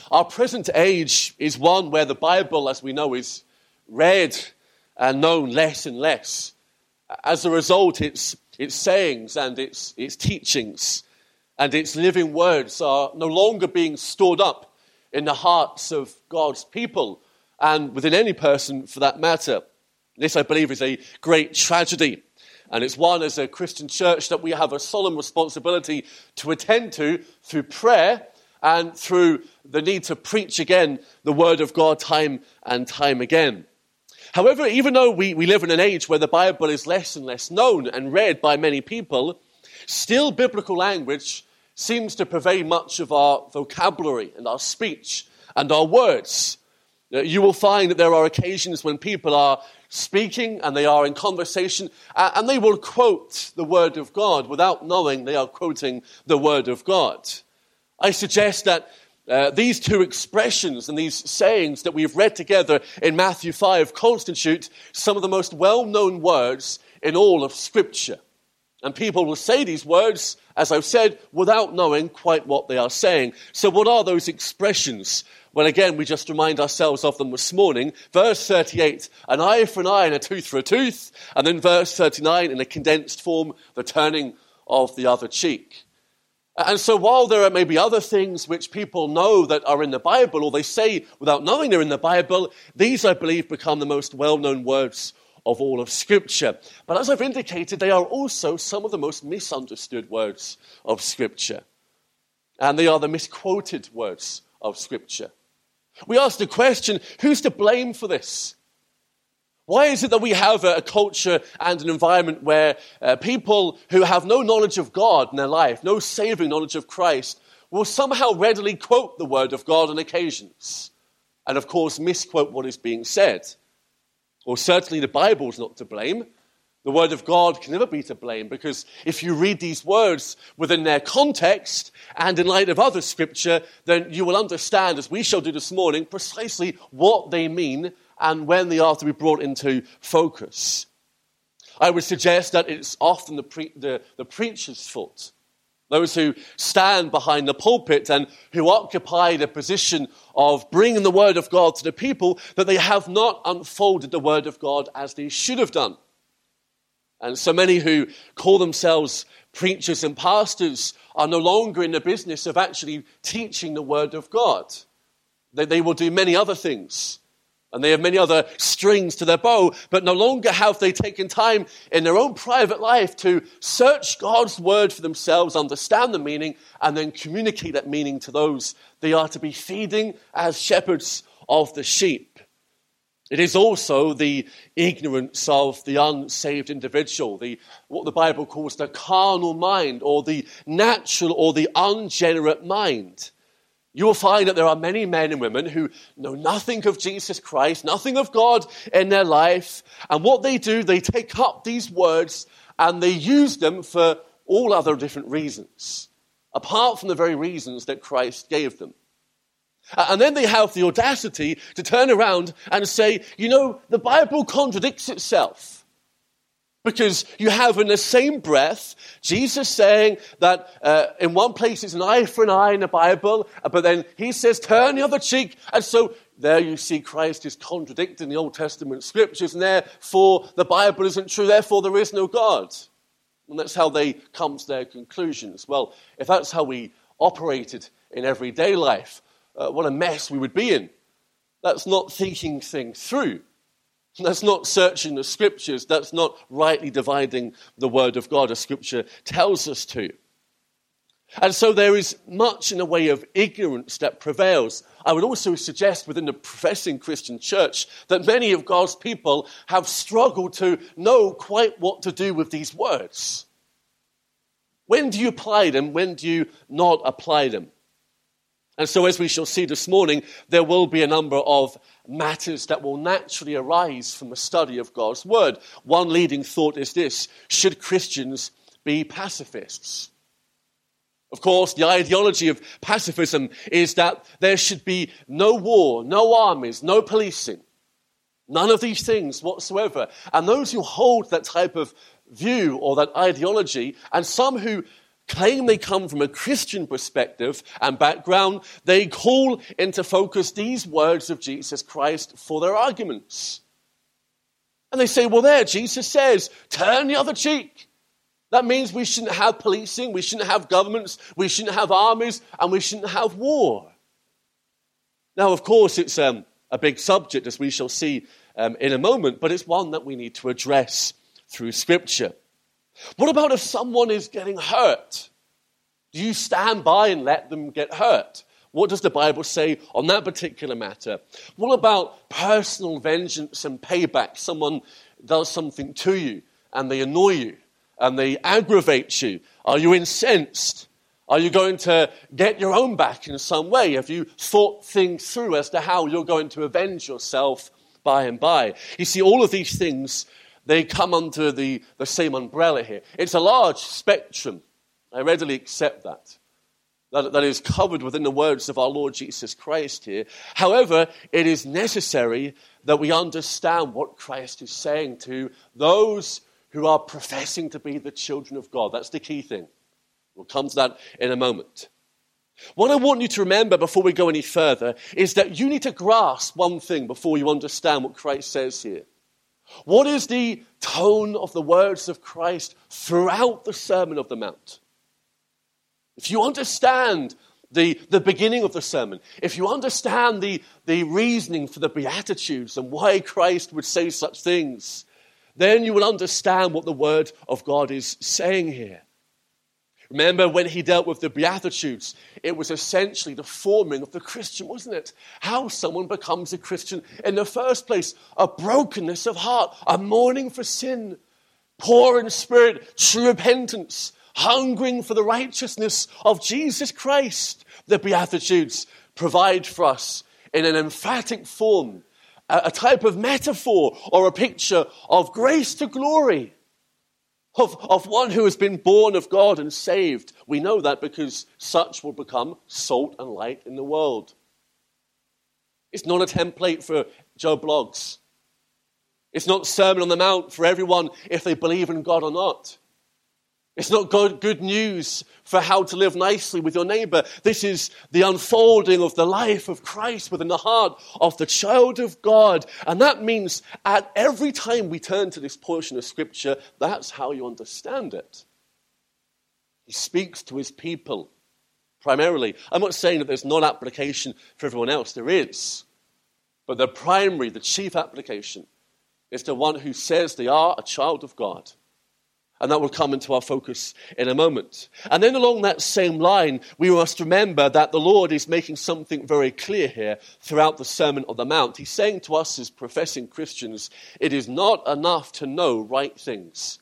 Our present age is one where the Bible, as we know, is read and known less and less. As a result, its sayings and its teachings and its living words are no longer being stored up in the hearts of God's people and within any person for that matter. This, I believe, is a great tragedy. And it's one as a Christian church that we have a solemn responsibility to attend to through prayer and through the need to preach again the word of God time and time again. However, even though we live in an age where the Bible is less and less known and read by many people, still biblical language seems to pervade much of our vocabulary and our speech and our words. You will find that there are occasions when people are speaking and they are in conversation and they will quote the word of God without knowing they are quoting the word of God. I suggest that these two expressions and these sayings that we've read together in Matthew 5 constitute some of the most well-known words in all of Scripture. And people will say these words, as I've said, without knowing quite what they are saying. So what are those expressions? Well, again, we just remind ourselves of them this morning. Verse 38, an eye for an eye and a tooth for a tooth. And then verse 39, in a condensed form, the turning of the other cheek. And so while there are maybe other things which people know that are in the Bible, or they say without knowing they're in the Bible, these, I believe, become the most well-known words of all of Scripture. But as I've indicated, they are also some of the most misunderstood words of Scripture. And they are the misquoted words of Scripture. We ask the question, who's to blame for this? Why is it that we have a culture and an environment where people who have no knowledge of God in their life, no saving knowledge of Christ, will somehow readily quote the word of God on occasions, and of course misquote what is being said? Well, certainly the Bible is not to blame. The word of God can never be to blame, because if you read these words within their context and in light of other Scripture, then you will understand, as we shall do this morning, precisely what they mean and when they are to be brought into focus. I would suggest that it's often the preacher's fault. Those who stand behind the pulpit and who occupy the position of bringing the word of God to the people, that they have not unfolded the word of God as they should have done. And so many who call themselves preachers and pastors are no longer in the business of actually teaching the word of God. They will do many other things, and they have many other strings to their bow, but no longer have they taken time in their own private life to search God's word for themselves, understand the meaning, and then communicate that meaning to those they are to be feeding as shepherds of the sheep. It is also the ignorance of the unsaved individual, what the Bible calls the carnal mind, or the natural or the ungenerate mind. You will find that there are many men and women who know nothing of Jesus Christ, nothing of God in their life, and what they do, they take up these words and they use them for all other different reasons, apart from the very reasons that Christ gave them. And then they have the audacity to turn around and say, the Bible contradicts itself. Because you have in the same breath Jesus saying that in one place it's an eye for an eye in the Bible, but then he says turn the other cheek. And so there you see Christ is contradicting the Old Testament Scriptures, and therefore the Bible isn't true, therefore there is no God. And that's how they come to their conclusions. Well, if that's how we operated in everyday life, what a mess we would be in. That's not thinking things through. That's not searching the Scriptures. That's not rightly dividing the Word of God as Scripture tells us to. And so there is much in the way of ignorance that prevails. I would also suggest within the professing Christian church that many of God's people have struggled to know quite what to do with these words. When do you apply them? When do you not apply them? And so as we shall see this morning, there will be a number of matters that will naturally arise from the study of God's word. One leading thought is this: should Christians be pacifists? Of course, the ideology of pacifism is that there should be no war, no armies, no policing, none of these things whatsoever. And those who hold that type of view or that ideology, and some who claim they come from a Christian perspective and background, they call into focus these words of Jesus Christ for their arguments. And they say, well, there, Jesus says, turn the other cheek. That means we shouldn't have policing, we shouldn't have governments, we shouldn't have armies, and we shouldn't have war. Now, of course, it's a big subject, as we shall see in a moment, but it's one that we need to address through Scripture. What about if someone is getting hurt? Do you stand by and let them get hurt? What does the Bible say on that particular matter? What about personal vengeance and payback? Someone does something to you and they annoy you and they aggravate you. Are you incensed? Are you going to get your own back in some way? Have you thought things through as to how you're going to avenge yourself by and by? You see, all of these things, they come under the same umbrella here. It's a large spectrum. I readily accept that is covered within the words of our Lord Jesus Christ here. However, it is necessary that we understand what Christ is saying to those who are professing to be the children of God. That's the key thing. We'll come to that in a moment. What I want you to remember before we go any further is that you need to grasp one thing before you understand what Christ says here. What is the tone of the words of Christ throughout the Sermon on the Mount? If you understand the beginning of the sermon, if you understand the reasoning for the Beatitudes and why Christ would say such things, then you will understand what the Word of God is saying here. Remember when he dealt with the Beatitudes, it was essentially the forming of the Christian, wasn't it? How someone becomes a Christian in the first place. A brokenness of heart, a mourning for sin, poor in spirit, true repentance, hungering for the righteousness of Jesus Christ. The Beatitudes provide for us in an emphatic form, a type of metaphor or a picture of grace to glory. Of one who has been born of God and saved. We know that because such will become salt and light in the world. It's not a template for Joe Blogs. It's not Sermon on the Mount for everyone if they believe in God or not. It's not good news for how to live nicely with your neighbor. This is the unfolding of the life of Christ within the heart of the child of God. And that means at every time we turn to this portion of Scripture, that's how you understand it. He speaks to his people primarily. I'm not saying that there's not application for everyone else. There is. But the chief application is to one who says they are a child of God. And that will come into our focus in a moment. And then along that same line, we must remember that the Lord is making something very clear here throughout the Sermon on the Mount. He's saying to us as professing Christians, it is not enough to know right things.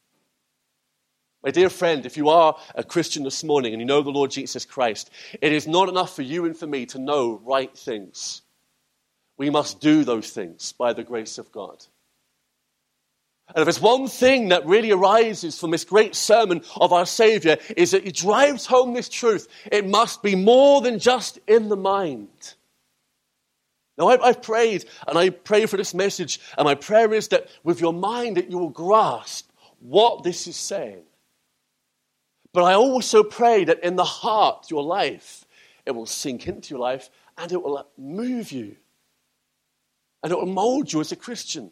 My dear friend, if you are a Christian this morning and you know the Lord Jesus Christ, it is not enough for you and for me to know right things. We must do those things by the grace of God. And if there's one thing that really arises from this great sermon of our Savior, is that he drives home this truth. It must be more than just in the mind. Now, I've prayed, and I pray for this message, and my prayer is that with your mind that you will grasp what this is saying. But I also pray that in the heart, your life, it will sink into your life, and it will move you. And it will mold you as a Christian.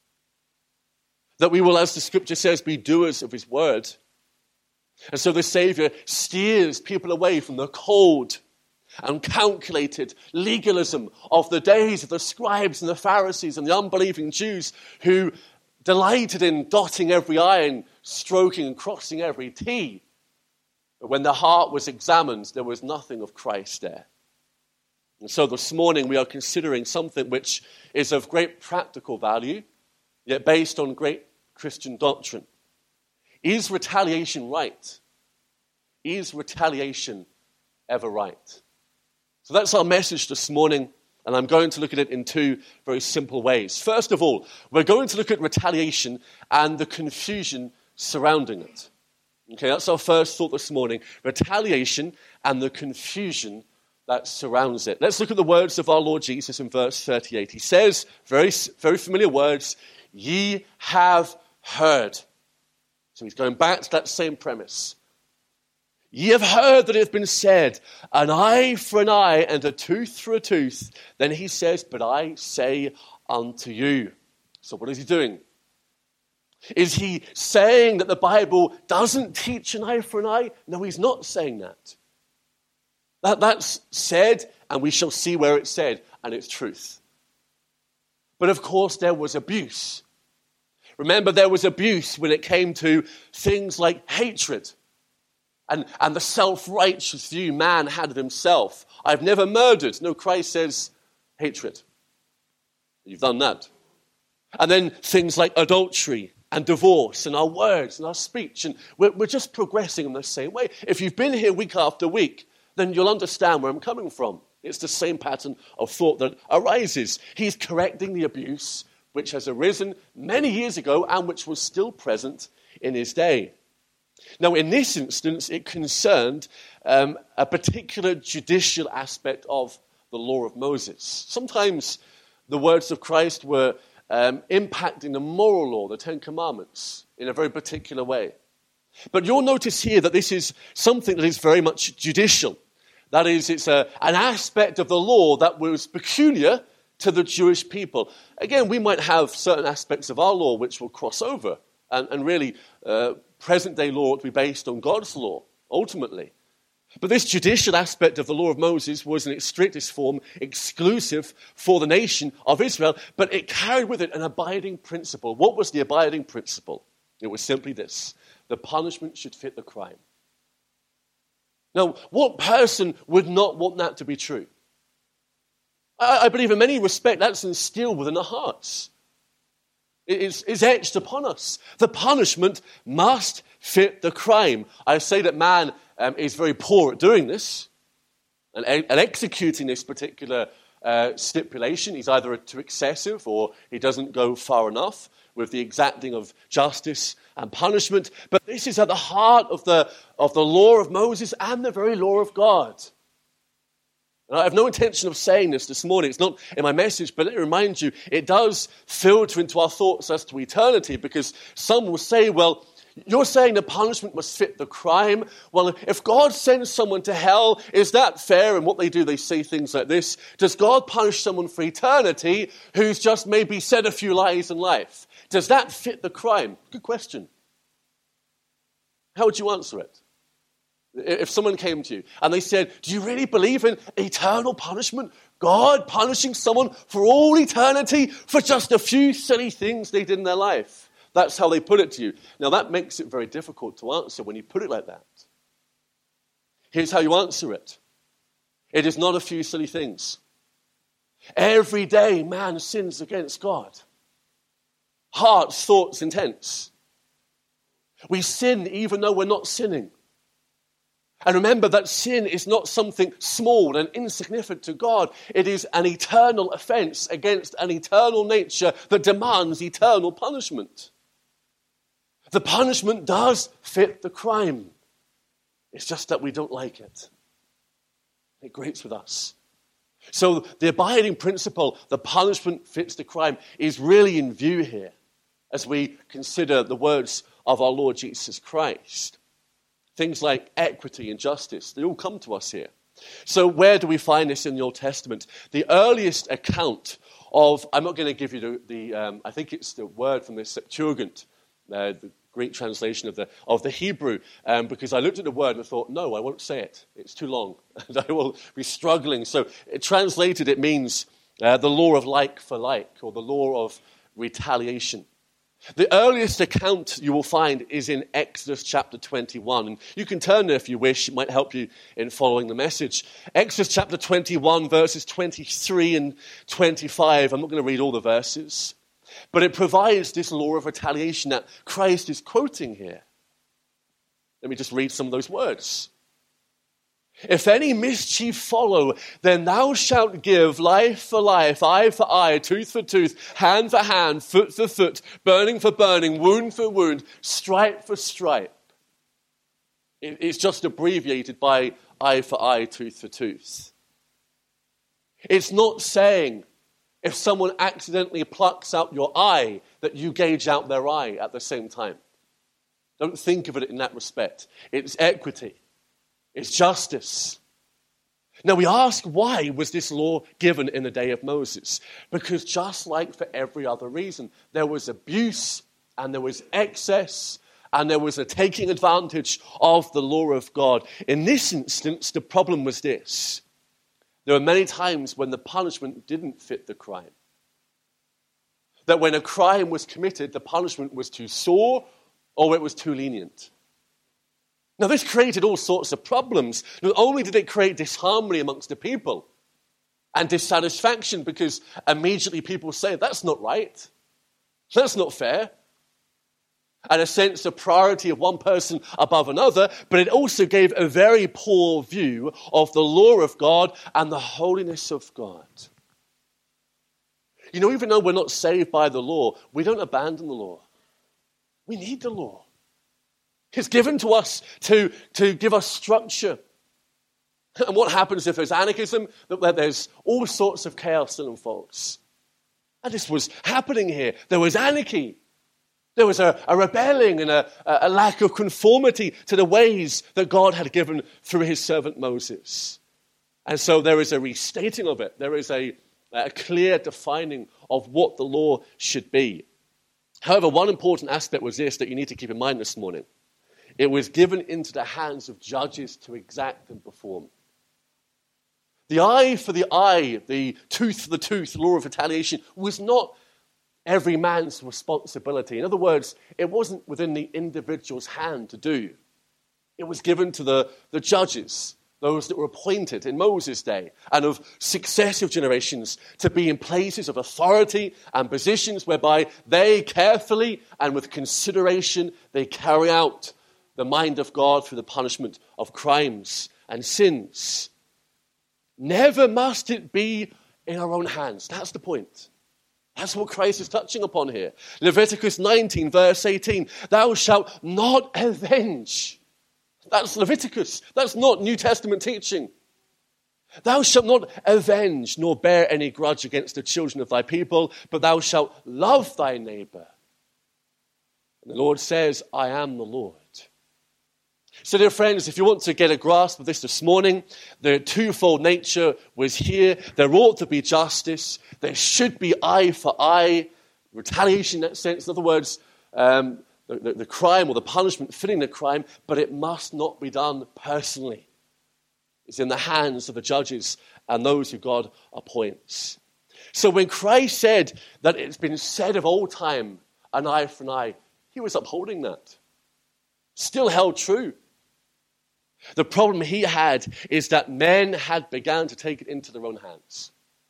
That we will, as the Scripture says, be doers of his word. And so the Savior steers people away from the cold and calculated legalism of the days of the scribes and the Pharisees and the unbelieving Jews who delighted in dotting every I and stroking and crossing every T. But when the heart was examined, there was nothing of Christ there. And so this morning we are considering something which is of great practical value, yet based on great Christian doctrine. Is retaliation right? Is retaliation ever right? So that's our message this morning, and I'm going to look at it in two very simple ways. First of all, we're going to look at retaliation and the confusion surrounding it. Okay, that's our first thought this morning. Retaliation and the confusion that surrounds it. Let's look at the words of our Lord Jesus in verse 38. He says, very, very familiar words, ye have heard. So he's going back to that same premise. Ye have heard that it hath been said, an eye for an eye and a tooth for a tooth. Then he says, but I say unto you. So what is he doing? Is he saying that the Bible doesn't teach an eye for an eye? No, he's not saying that. That's said, and we shall see where it's said, and it's truth. But of course there was abuse. Remember, there was abuse when it came to things like hatred. And the self-righteous view man had of himself. I've never murdered. No, Christ says hatred. You've done that. And then things like adultery and divorce and our words and our speech. And we're just progressing in the same way. If you've been here week after week, then you'll understand where I'm coming from. It's the same pattern of thought that arises. He's correcting the abuse which has arisen many years ago and which was still present in his day. Now, in this instance, it concerned a particular judicial aspect of the law of Moses. Sometimes the words of Christ were impacting the moral law, the Ten Commandments, in a very particular way. But you'll notice here that this is something that is very much judicial. That is, it's an aspect of the law that was peculiar to the Jewish people. Again, we might have certain aspects of our law which will cross over, and really present-day law ought to be based on God's law, ultimately. But this judicial aspect of the law of Moses was in its strictest form exclusive for the nation of Israel, but it carried with it an abiding principle. What was the abiding principle? It was simply this: the punishment should fit the crime. Now, what person would not want that to be true? I believe in many respects that's instilled within our hearts. It is etched upon us. The punishment must fit the crime. I say that man is very poor at doing this and executing this particular stipulation. He's either too excessive or he doesn't go far enough with the exacting of justice and punishment. But this is at the heart of the law of Moses and the very law of God. And I have no intention of saying this morning. It's not in my message, but let me remind you, it does filter into our thoughts as to eternity, because some will say, well, you're saying the punishment must fit the crime. Well, if God sends someone to hell, is that fair? And what they do, they say things like this: does God punish someone for eternity who's just maybe said a few lies in life? Does that fit the crime? Good question. How would you answer it? If someone came to you and they said, do you really believe in eternal punishment? God punishing someone for all eternity for just a few silly things they did in their life? That's how they put it to you. Now, that makes it very difficult to answer when you put it like that. Here's how you answer it. It is not a few silly things. Every day, man sins against God. Hearts, thoughts, intents. We sin even though we're not sinning. And remember that sin is not something small and insignificant to God. It is an eternal offense against an eternal nature that demands eternal punishment. The punishment does fit the crime. It's just that we don't like it. It grates with us. So the abiding principle, the punishment fits the crime, is really in view here as we consider the words of our Lord Jesus Christ. Things like equity and justice, they all come to us here. So where do we find this in the Old Testament? The earliest account of, I'm not going to give you the I think it's the word from the Septuagint, the Greek translation of the Hebrew, because I looked at the word and I thought, no, I won't say it. It's too long, and I will be struggling. So translated, it means the law of like for like, or the law of retaliation. The earliest account you will find is in Exodus chapter 21. And you can turn there if you wish. It might help you in following the message. Exodus chapter 21, verses 23 and 25. I'm not going to read all the verses. But it provides this law of retaliation that Christ is quoting here. Let me just read some of those words. If any mischief follow, then thou shalt give life for life, eye for eye, tooth for tooth, hand for hand, foot for foot, burning for burning, wound for wound, stripe for stripe. It's just abbreviated by eye for eye, tooth for tooth. It's not saying if someone accidentally plucks out your eye that you gauge out their eye at the same time. Don't think of it in that respect. It's equity. It's justice. Now we ask, why was this law given in the day of Moses? Because just like for every other reason, there was abuse and there was excess and there was a taking advantage of the law of God. In this instance, the problem was this. There were many times when the punishment didn't fit the crime. That when a crime was committed, the punishment was too sore or it was too lenient. Now, this created all sorts of problems. Not only did it create disharmony amongst the people and dissatisfaction, because immediately people say, that's not right, that's not fair, and a sense of priority of one person above another, but it also gave a very poor view of the law of God and the holiness of God. You know, even though we're not saved by the law, we don't abandon the law. We need the law. It's given to us to give us structure. And what happens if there's anarchism? That there's all sorts of chaos that unfolds. And this was happening here. There was anarchy. There was a rebelling and a lack of conformity to the ways that God had given through his servant Moses. And so there is a restating of it. There is a clear defining of what the law should be. However, one important aspect was this that you need to keep in mind this morning. It was given into the hands of judges to exact and perform. The eye for the eye, the tooth for the tooth, law of retaliation, was not every man's responsibility. In other words, it wasn't within the individual's hand to do. It was given to the judges, those that were appointed in Moses' day, and of successive generations to be in places of authority and positions whereby they carefully and with consideration, they carry out the mind of God through the punishment of crimes and sins. Never must it be in our own hands. That's the point. That's what Christ is touching upon here. Leviticus 19, verse 18. Thou shalt not avenge. That's Leviticus. That's not New Testament teaching. Thou shalt not avenge, nor bear any grudge against the children of thy people, but thou shalt love thy neighbor. And the Lord says, I am the Lord. So, dear friends, if you want to get a grasp of this morning, the twofold nature was here. There ought to be justice. There should be eye for eye, retaliation in that sense. In other words, the crime or the punishment fitting the crime, but it must not be done personally. It's in the hands of the judges and those who God appoints. So when Christ said that it's been said of old time, an eye for an eye, he was upholding that. Still held true. The problem he had is that men had begun to take it into their own hands.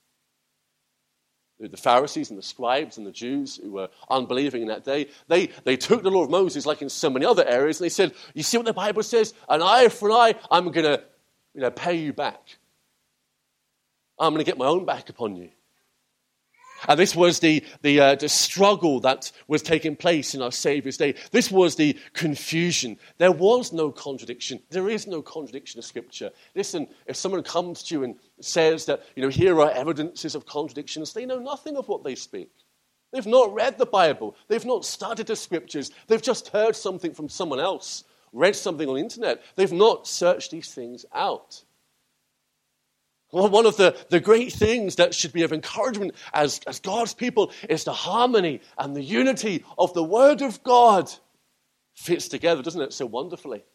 The Pharisees and the scribes and the Jews who were unbelieving in that day, they took the law of Moses, like in so many other areas, and they said, you see what the Bible says? An eye for an eye, I'm going to pay you back. I'm going to get my own back upon you. And this was the struggle that was taking place in our Saviour's day. This was the confusion. There was no contradiction. There is no contradiction of Scripture. Listen, if someone comes to you and says that, here are evidences of contradictions, they know nothing of what they speak. They've not read the Bible. They've not studied the Scriptures. They've just heard something from someone else, read something on the internet. They've not searched these things out. Well, one of the great things that should be of encouragement as God's people is the harmony and the unity of the Word of God. Fits together, doesn't it, so wonderfully?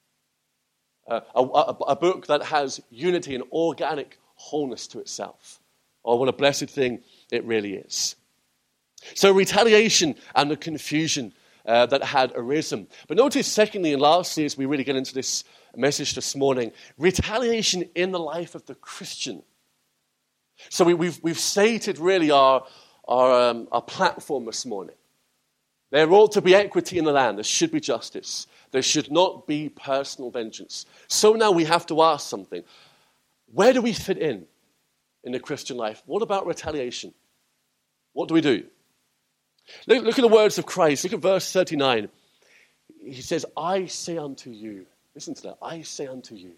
A book that has unity and organic wholeness to itself. Oh, what a blessed thing it really is. So retaliation and the confusion that had arisen. But notice, secondly and lastly, as we really get into this message this morning, retaliation in the life of the Christian. So we've stated really our platform this morning. There ought to be equity in the land. There should be justice. There should not be personal vengeance. So now we have to ask something. Where do we fit in the Christian life? What about retaliation? What do we do? Look at the words of Christ. Look at verse 39. He says, I say unto you. Listen to that. I say unto you.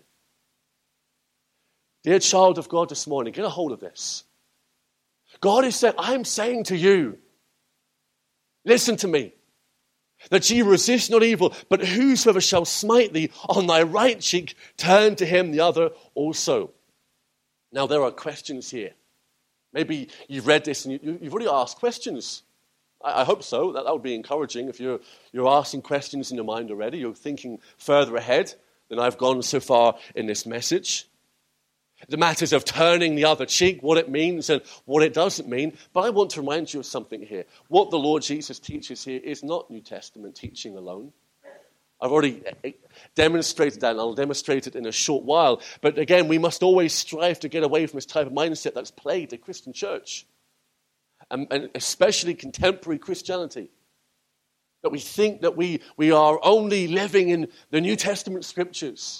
Dear child of God this morning, get a hold of this. God is saying, I'm saying to you, listen to me. That ye resist not evil, but whosoever shall smite thee on thy right cheek, turn to him the other also. Now there are questions here. Maybe you've read this and you've already asked questions. I hope so. That would be encouraging. If you're asking questions in your mind already, you're thinking further ahead than I've gone so far in this message. The matters of turning the other cheek, what it means and what it doesn't mean. But I want to remind you of something here. What the Lord Jesus teaches here is not New Testament teaching alone. I've already demonstrated that, and I'll demonstrate it in a short while. But again, we must always strive to get away from this type of mindset that's plagued the Christian church, and especially contemporary Christianity. That we think that we are only living in the New Testament scriptures.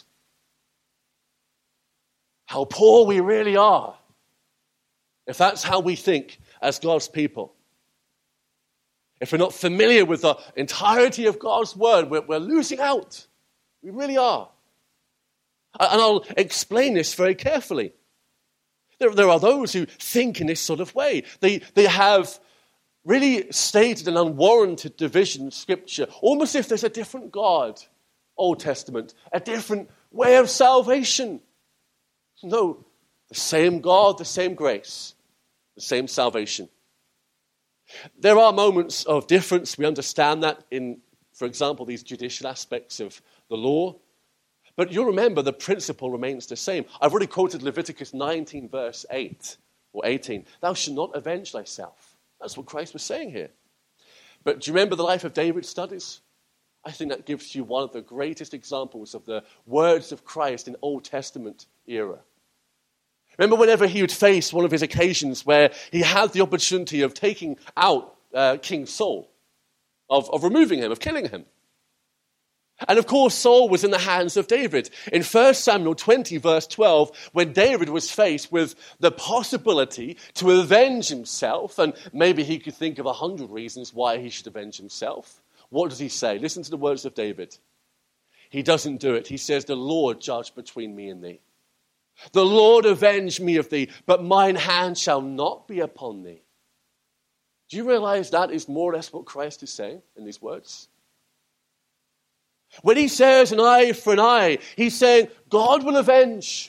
How poor we really are, if that's how we think as God's people. If we're not familiar with the entirety of God's word, we're losing out. We really are. And I'll explain this very carefully. There are those who think in this sort of way. They have really stated an unwarranted division in Scripture, almost if there's a different God, Old Testament, a different way of salvation. No, the same God, the same grace, the same salvation. There are moments of difference. We understand that in, for example, these judicial aspects of the law. But you'll remember the principle remains the same. I've already quoted Leviticus 19, verse 8 or 18. Thou shalt not avenge thyself. That's what Christ was saying here. But do you remember the life of David studies? I think that gives you one of the greatest examples of the words of Christ in Old Testament era. Remember whenever he would face one of his occasions where he had the opportunity of taking out King Saul, of removing him, of killing him. And of course, Saul was in the hands of David. In 1 Samuel 20, verse 12, when David was faced with the possibility to avenge himself, and maybe he could think of 100 reasons why he should avenge himself, what does he say? Listen to the words of David. He doesn't do it. He says, the Lord judge between me and thee. The Lord avenge me of thee, but mine hand shall not be upon thee. Do you realize that is more or less what Christ is saying in these words? When he says an eye for an eye, he's saying God will avenge.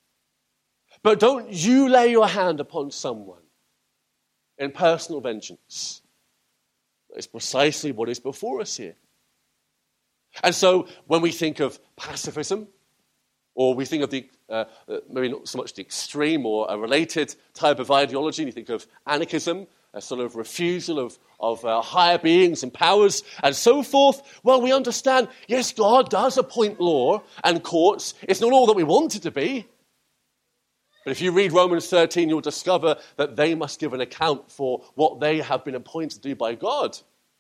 But don't you lay your hand upon someone in personal vengeance. It's precisely what is before us here. And so when we think of pacifism, or we think of the maybe not so much the extreme or a related type of ideology, you think of anarchism, a sort of refusal of higher beings and powers and so forth. Well, we understand, yes, God does appoint law and courts. It's not all that we want it to be. But if you read Romans 13, you'll discover that they must give an account for what they have been appointed to do by God.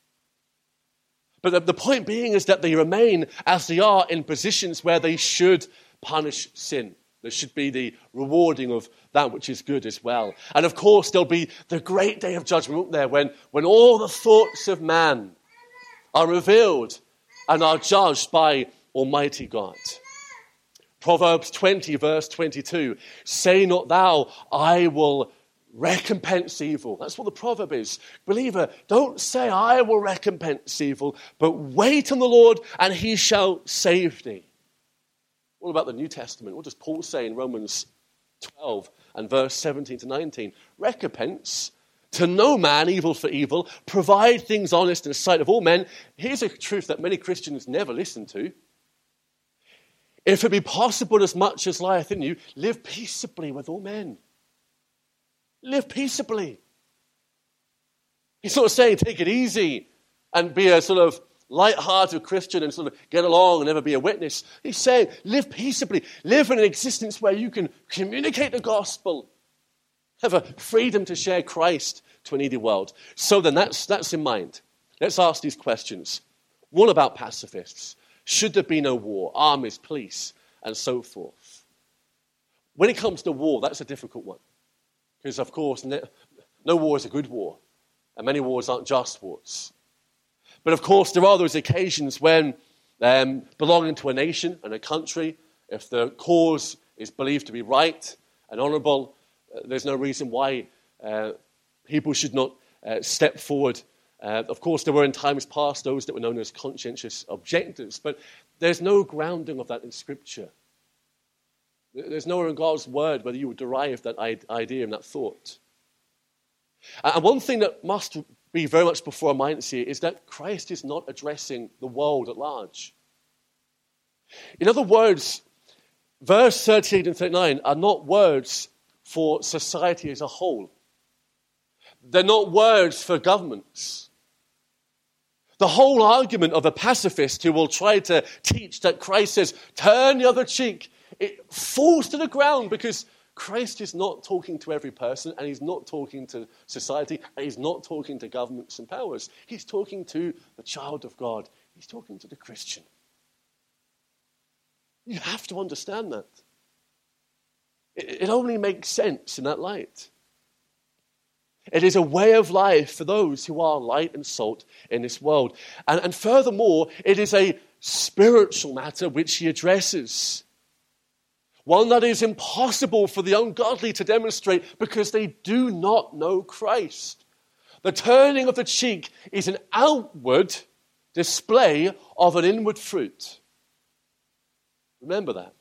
But the point being is that they remain as they are in positions where they should punish sin. There should be the rewarding of that which is good as well. And of course, there'll be the great day of judgment, won't there, when all the thoughts of man are revealed and are judged by Almighty God. Proverbs 20, verse 22, say not thou, I will recompense evil. That's what the proverb is. Believer, don't say, I will recompense evil, but wait on the Lord and he shall save thee. What about the New Testament? What does Paul say in Romans 12 and verse 17 to 19? Recompense to no man evil for evil, provide things honest in the sight of all men. Here's a truth that many Christians never listen to. If it be possible as much as lieth in you, live peaceably with all men. Live peaceably. He's not saying take it easy and be a sort of light-hearted Christian and sort of get along and never be a witness. He's saying live peaceably. Live in an existence where you can communicate the gospel. Have a freedom to share Christ to a needy world. So then that's in mind. Let's ask these questions. What about pacifists? Should there be no war, armies, police, and so forth? When it comes to war, that's a difficult one. Because, of course, no war is a good war. And many wars aren't just wars. But, of course, there are those occasions when belonging to a nation and a country, if the cause is believed to be right and honourable, there's no reason why people should not step forward Of course, there were in times past those that were known as conscientious objectors, but there's no grounding of that in Scripture. There's nowhere in God's word whether you would derive that idea and that thought. And one thing that must be very much before our minds here is that Christ is not addressing the world at large. In other words, verse 38 and 39 are not words for society as a whole. They're not words for governments. The whole argument of a pacifist who will try to teach that Christ says, turn the other cheek, it falls to the ground because Christ is not talking to every person, and he's not talking to society, and he's not talking to governments and powers. He's talking to the child of God. He's talking to the Christian. You have to understand that. It only makes sense in that light. It is a way of life for those who are light and salt in this world. And furthermore, it is a spiritual matter which he addresses. One that is impossible for the ungodly to demonstrate because they do not know Christ. The turning of the cheek is an outward display of an inward fruit. Remember that.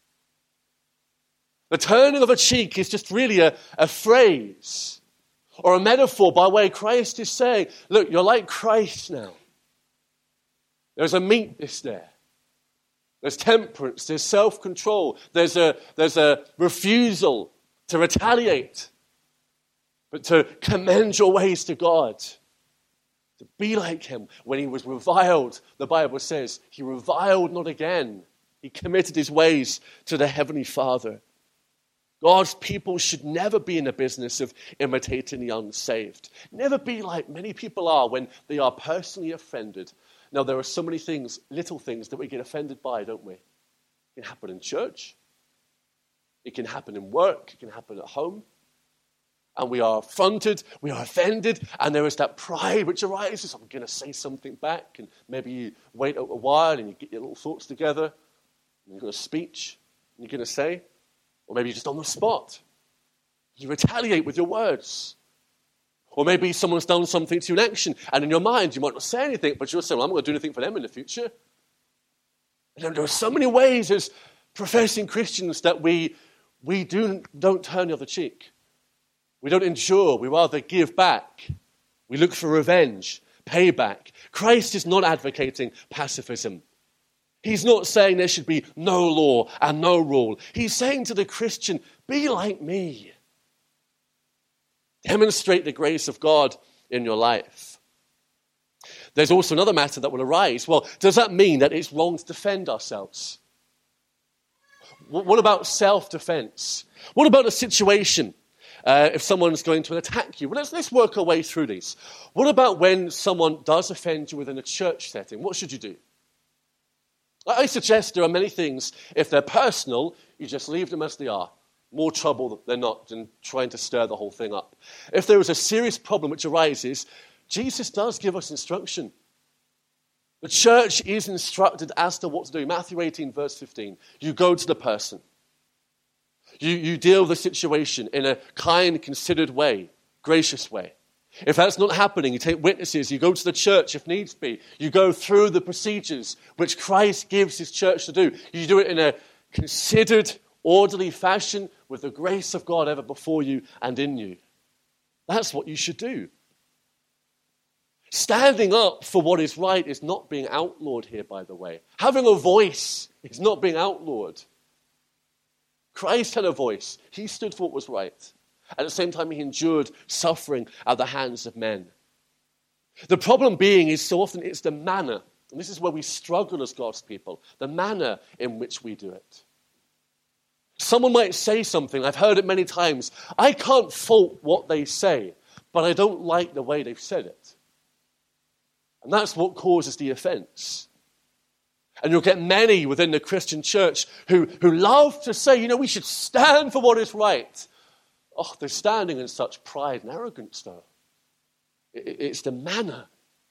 The turning of a cheek is just really a phrase or a metaphor by way Christ is saying, look, you're like Christ now. There's a meekness there. There's temperance, there's self-control, there's a refusal to retaliate, but to commend your ways to God, to be like him. When he was reviled, the Bible says, he reviled not again. He committed his ways to the Heavenly Father. God's people should never be in the business of imitating the unsaved. Never be like many people are when they are personally offended. Now, there are so many things, little things, that we get offended by, don't we? It can happen in church. It can happen in work. It can happen at home. And we are affronted, we are offended, and there is that pride which arises. I'm going to say something back, and maybe you wait a while and you get your little thoughts together, and you've got a speech, and you're going to say, or maybe you're just on the spot. You retaliate with your words. Or maybe someone's done something to you in action, and in your mind you might not say anything, but you'll say, well, I'm not going to do anything for them in the future. And there are so many ways as professing Christians that we don't turn the other cheek. We don't endure. We rather give back. We look for revenge, payback. Christ is not advocating pacifism. He's not saying there should be no law and no rule. He's saying to the Christian, be like me. Demonstrate the grace of God in your life. There's also another matter that will arise. Well, does that mean that it's wrong to defend ourselves? What about self-defense? What about a situation if someone's going to attack you? Well, let's work our way through these. What about when someone does offend you within a church setting? What should you do? I suggest there are many things, if they're personal, you just leave them as they are. More trouble than not than trying to stir the whole thing up. If there is a serious problem which arises, Jesus does give us instruction. The church is instructed as to what to do. Matthew 18, verse 15. You go to the person. You deal with the situation in a kind, considered way, gracious way. If that's not happening, you take witnesses, you go to the church if needs be. You go through the procedures which Christ gives his church to do. You do it in a considered, orderly fashion with the grace of God ever before you and in you. That's what you should do. Standing up for what is right is not being outlawed here, by the way. Having a voice is not being outlawed. Christ had a voice. He stood for what was right. At the same time, he endured suffering at the hands of men. The problem being is so often it's the manner, and this is where we struggle as God's people, the manner in which we do it. Someone might say something, I've heard it many times, I can't fault what they say, but I don't like the way they've said it. And that's what causes the offense. And you'll get many within the Christian church who love to say, we should stand for what is right. Oh, they're standing in such pride and arrogance, though. It's the manner.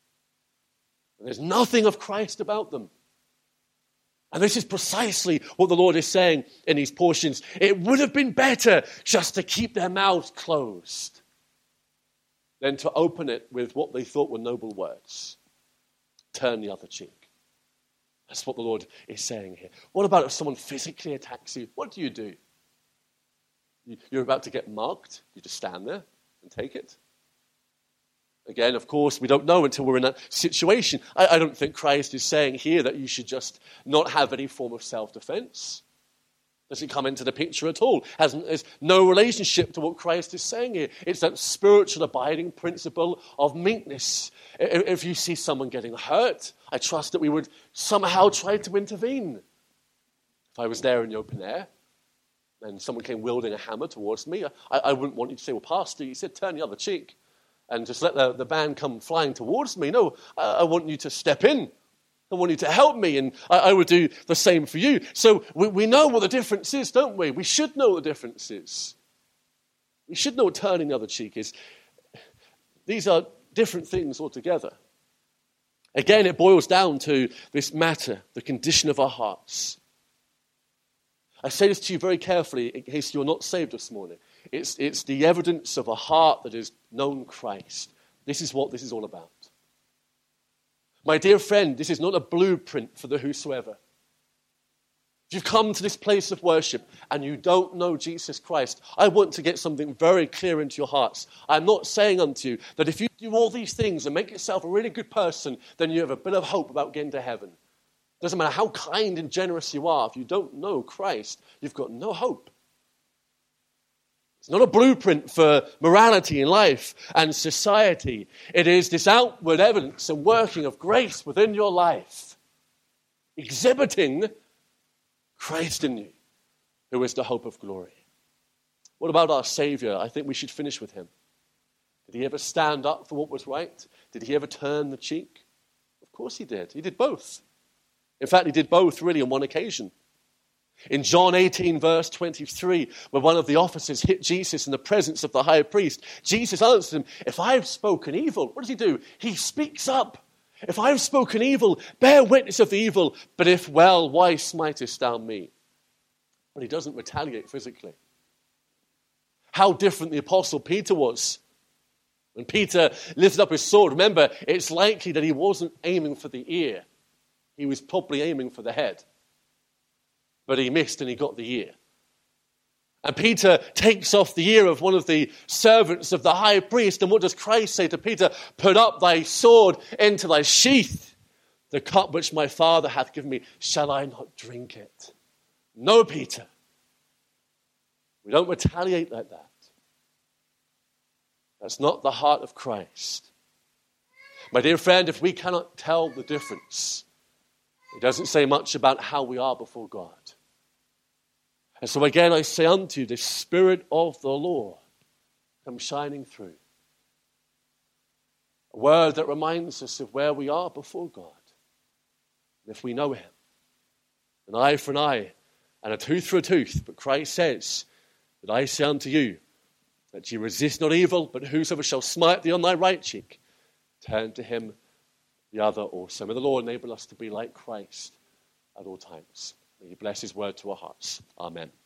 And there's nothing of Christ about them. And this is precisely what the Lord is saying in these portions. It would have been better just to keep their mouths closed. than to open it with what they thought were noble words. Turn the other cheek. That's what the Lord is saying here. What about if someone physically attacks you? What do? You're about to get mugged. You just stand there and take it. Again, of course, we don't know until we're in that situation. I don't think Christ is saying here that you should just not have any form of self-defense. Doesn't come into the picture at all. Has no relationship to what Christ is saying here. It's that spiritual abiding principle of meekness. If you see someone getting hurt, I trust that we would somehow try to intervene. If I was there in the open air and someone came wielding a hammer towards me, I wouldn't want you to say, well, Pastor, you said turn the other cheek and just let the band come flying towards me. No, I want you to step in. I want you to help me, and I would do the same for you. So we know what the difference is, don't we? We should know what the difference is. We should know what turning the other cheek is. These are different things altogether. Again, it boils down to this matter, the condition of our hearts. I say this to you very carefully in case you're not saved this morning. It's the evidence of a heart that has known Christ. This is what this is all about. My dear friend, this is not a blueprint for the whosoever. If you've come to this place of worship and you don't know Jesus Christ, I want to get something very clear into your hearts. I'm not saying unto you that if you do all these things and make yourself a really good person, then you have a bit of hope about getting to heaven. Doesn't matter how kind and generous you are, if you don't know Christ, you've got no hope. It's not a blueprint for morality in life and society. It is this outward evidence and working of grace within your life, exhibiting Christ in you, who is the hope of glory. What about our Savior? I think we should finish with him. Did he ever stand up for what was right? Did he ever turn the cheek? Of course he did. He did both. In fact, he did both really on one occasion. In John 18, verse 23, where one of the officers hit Jesus in the presence of the high priest, Jesus answered him, if I've spoken evil, what does he do? He speaks up. If I've spoken evil, bear witness of the evil, but if well, why smitest thou me? But he doesn't retaliate physically. How different the Apostle Peter was. When Peter lifted up his sword, remember, it's likely that he wasn't aiming for the ear. He was probably aiming for the head. But he missed and he got the ear. And Peter takes off the ear of one of the servants of the high priest. And what does Christ say to Peter? Put up thy sword into thy sheath. The cup which my Father hath given me, shall I not drink it? No, Peter. We don't retaliate like that. That's not the heart of Christ. My dear friend, if we cannot tell the difference, it doesn't say much about how we are before God. And so again, I say unto you, the Spirit of the Lord comes shining through. A word that reminds us of where we are before God. And if we know him, an eye for an eye and a tooth for a tooth. But Christ says that I say unto you, that ye resist not evil, but whosoever shall smite thee on thy right cheek, turn to him the other also. May the Lord enable us to be like Christ at all times. May he bless his word to our hearts. Amen.